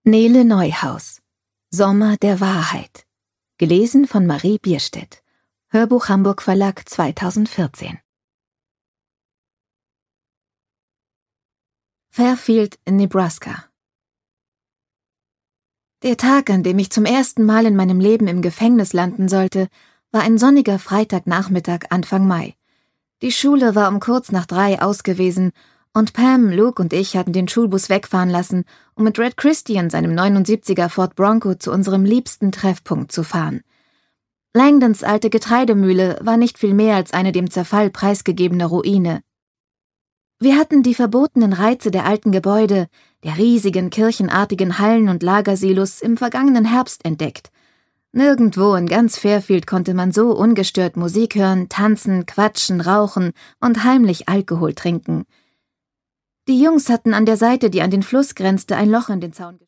Nele Neuhaus. Sommer der Wahrheit. Gelesen von Marie Bierstedt. Hörbuch Hamburg Verlag 2014. Fairfield, Nebraska. Der Tag, an dem ich zum ersten Mal in meinem Leben im Gefängnis landen sollte, war ein sonniger Freitagnachmittag Anfang Mai. Die Schule war um kurz nach 3 ausgewesen und Pam, Luke und ich hatten den Schulbus wegfahren lassen, um mit Red Christian, seinem 79er Ford Bronco, zu unserem liebsten Treffpunkt zu fahren. Langdons alte Getreidemühle war nicht viel mehr als eine dem Zerfall preisgegebene Ruine. Wir hatten die verbotenen Reize der alten Gebäude, der riesigen kirchenartigen Hallen und Lagersilos im vergangenen Herbst entdeckt. Nirgendwo in ganz Fairfield konnte man so ungestört Musik hören, tanzen, quatschen, rauchen und heimlich Alkohol trinken. Die Jungs hatten an der Seite, die an den Fluss grenzte, ein Loch in den Zaun